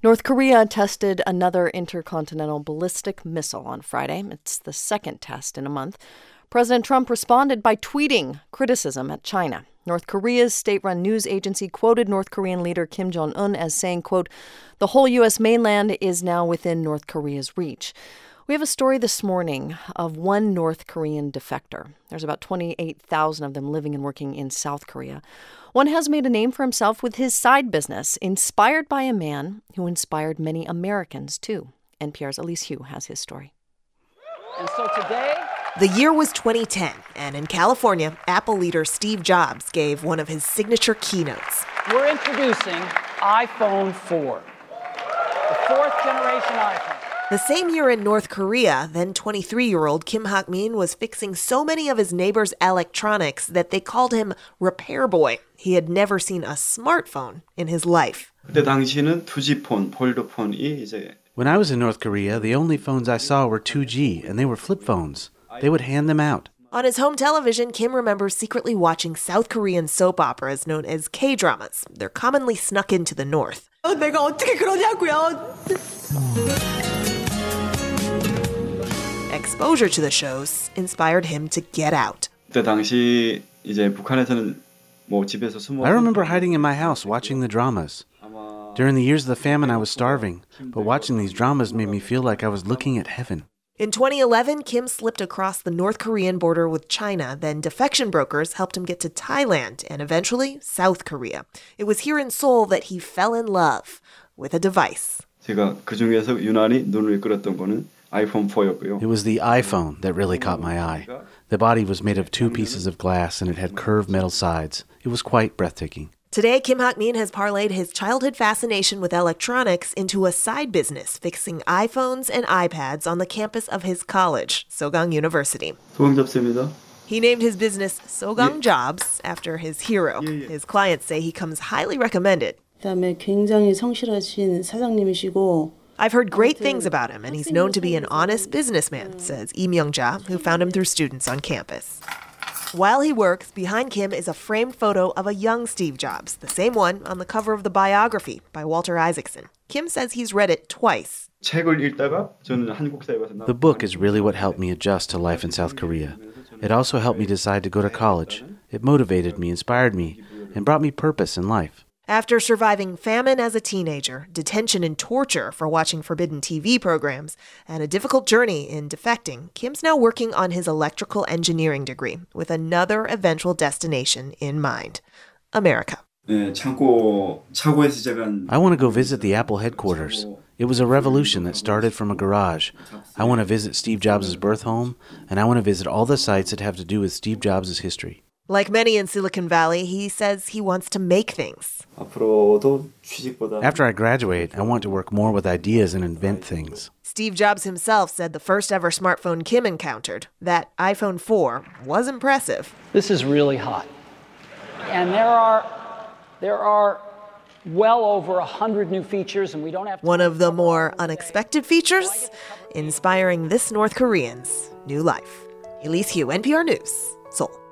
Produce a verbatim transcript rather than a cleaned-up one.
North Korea tested another intercontinental ballistic missile on Friday. It's the second test in a month. President Trump responded by tweeting criticism at China. North Korea's state-run news agency quoted North Korean leader Kim Jong-un as saying, quote, "The whole U S mainland is now within North Korea's reach." We have a story this morning of one North Korean defector. There's about twenty-eight thousand of them living and working in South Korea. One has made a name for himself with his side business, inspired by a man who inspired many Americans, too. N P R's Elise Hu has his story. And so today... The year was twenty ten, and in California, Apple leader Steve Jobs gave one of his signature keynotes. We're introducing iPhone four, the fourth generation iPhone. The same year in North Korea, then twenty-three-year-old Kim Hak-min was fixing so many of his neighbors' electronics that they called him Repair Boy. He had never seen a smartphone in his life. 그때 당시는 투지폰, 폴더폰이 이제 When I was in North Korea, the only phones I saw were two G, and they were flip phones. They would hand them out. On his home television, Kim remembers secretly watching South Korean soap operas known as K-dramas. They're commonly snuck into the North. 내가 어떻게 그러냐고요. Exposure to the shows inspired him to get out. 그때 당시 이제 북한에서는 뭐 집에서 숨어 I remember hiding in my house watching the dramas. During the years of the famine, I was starving, but watching these dramas made me feel like I was looking at heaven. In twenty eleven, Kim slipped across the North Korean border with China. Then defection brokers helped him get to Thailand and eventually South Korea. It was here in Seoul that he fell in love with a device. 제가 그 중에서 유난히 눈을 끌었던 거는 아이폰 포였고요. It was the iPhone that really caught my eye. The body was made of two pieces of glass and it had curved metal sides. It was quite breathtaking. Today, Kim Hak-min has parlayed his childhood fascination with electronics into a side business, fixing iPhones and iPads on the campus of his college, Sogang University. 소강잡스입니다. He named his business Sogang Jobs after his hero. His clients say he comes highly recommended. 그다음에 굉장히 성실하신 사장님이시고 I've heard great things about him, and he's known to be an honest businessman, says Lee Myung-ja, who found him through students on campus. While he works, behind Kim is a framed photo of a young Steve Jobs, the same one on the cover of the biography by Walter Isaacson. Kim says he's read it twice. 책을 읽다가 저는 한국사에 와서 The book is really what helped me adjust to life in South Korea. It also helped me decide to go to college. It motivated me, inspired me, and brought me purpose in life. After surviving famine as a teenager, detention and torture for watching forbidden T V programs, and a difficult journey in defecting, Kim's now working on his electrical engineering degree with another eventual destination in mind, America. 네, 창고 차고에서 제가 I want to go visit the Apple headquarters. It was a revolution that started from a garage. I want to visit Steve Jobs' birth home, and I want to visit all the sites that have to do with Steve Jobs' history. Like many in Silicon Valley, he says he wants to make things. 앞으로도 취직보다 After I graduate, I want to work more with ideas and invent things. Steve Jobs himself said the first ever smartphone Kim encountered, that iPhone four, was impressive. This is really hot. And there are, there are well over one hundred new features, and we don't have to... One of the more unexpected features, inspiring this North Korean's new life. Elise Hu, N P R News, Seoul.